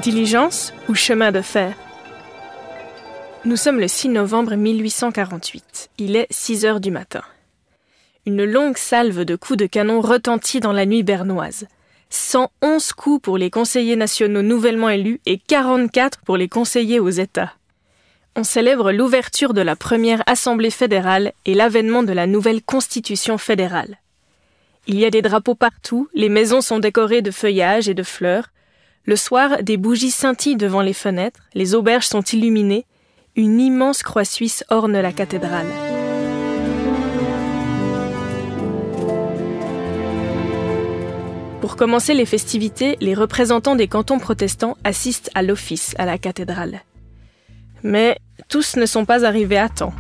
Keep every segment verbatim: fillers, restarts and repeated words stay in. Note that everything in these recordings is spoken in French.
Diligence ou chemin de fer? Nous sommes le six novembre mille huit cent quarante-huit. Il est six heures du matin. Une longue salve de coups de canon retentit dans la nuit bernoise. cent onze coups pour les conseillers nationaux nouvellement élus et quarante-quatre pour les conseillers aux États. On célèbre l'ouverture de la première Assemblée fédérale et l'avènement de la nouvelle Constitution fédérale. Il y a des drapeaux partout, les maisons sont décorées de feuillages et de fleurs. Le soir, des bougies scintillent devant les fenêtres, les auberges sont illuminées, une immense croix suisse orne la cathédrale. Pour commencer les festivités, les représentants des cantons protestants assistent à l'office à la cathédrale. Mais tous ne sont pas arrivés à temps.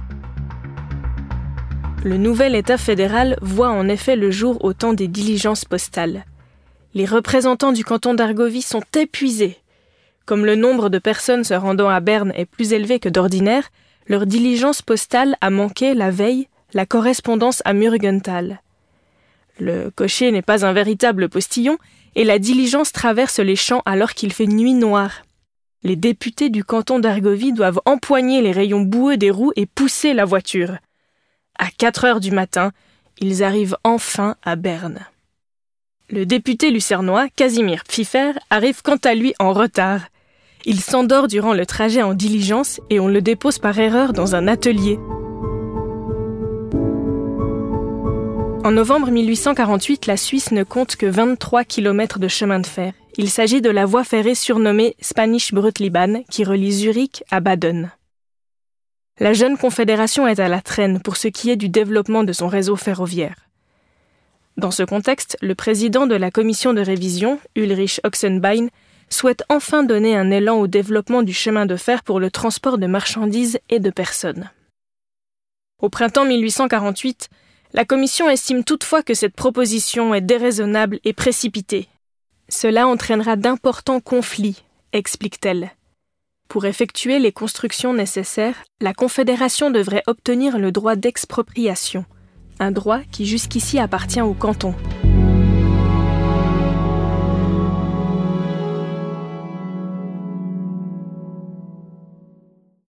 Le nouvel État fédéral voit en effet le jour au temps des diligences postales. Les représentants du canton d'Argovie sont épuisés. Comme le nombre de personnes se rendant à Berne est plus élevé que d'ordinaire, leur diligence postale a manqué, la veille, la correspondance à Murgenthal. Le cocher n'est pas un véritable postillon et la diligence traverse les champs alors qu'il fait nuit noire. Les députés du canton d'Argovie doivent empoigner les rayons boueux des roues et pousser la voiture. À quatre heures du matin, ils arrivent enfin à Berne. Le député lucernois, Casimir Pfiffer, arrive quant à lui en retard. Il s'endort durant le trajet en diligence et on le dépose par erreur dans un atelier. En novembre mille huit cent quarante-huit, la Suisse ne compte que vingt-trois kilomètres de chemin de fer. Il s'agit de la voie ferrée surnommée Spanische Brücklibahn qui relie Zurich à Baden. La jeune confédération est à la traîne pour ce qui est du développement de son réseau ferroviaire. Dans ce contexte, le président de la commission de révision, Ulrich Oxenbein, souhaite enfin donner un élan au développement du chemin de fer pour le transport de marchandises et de personnes. Au printemps mille huit cent quarante-huit, la commission estime toutefois que cette proposition est déraisonnable et précipitée. Cela entraînera d'importants conflits, explique-t-elle. Pour effectuer les constructions nécessaires, la Confédération devrait obtenir le droit d'expropriation, un droit qui jusqu'ici appartient au canton.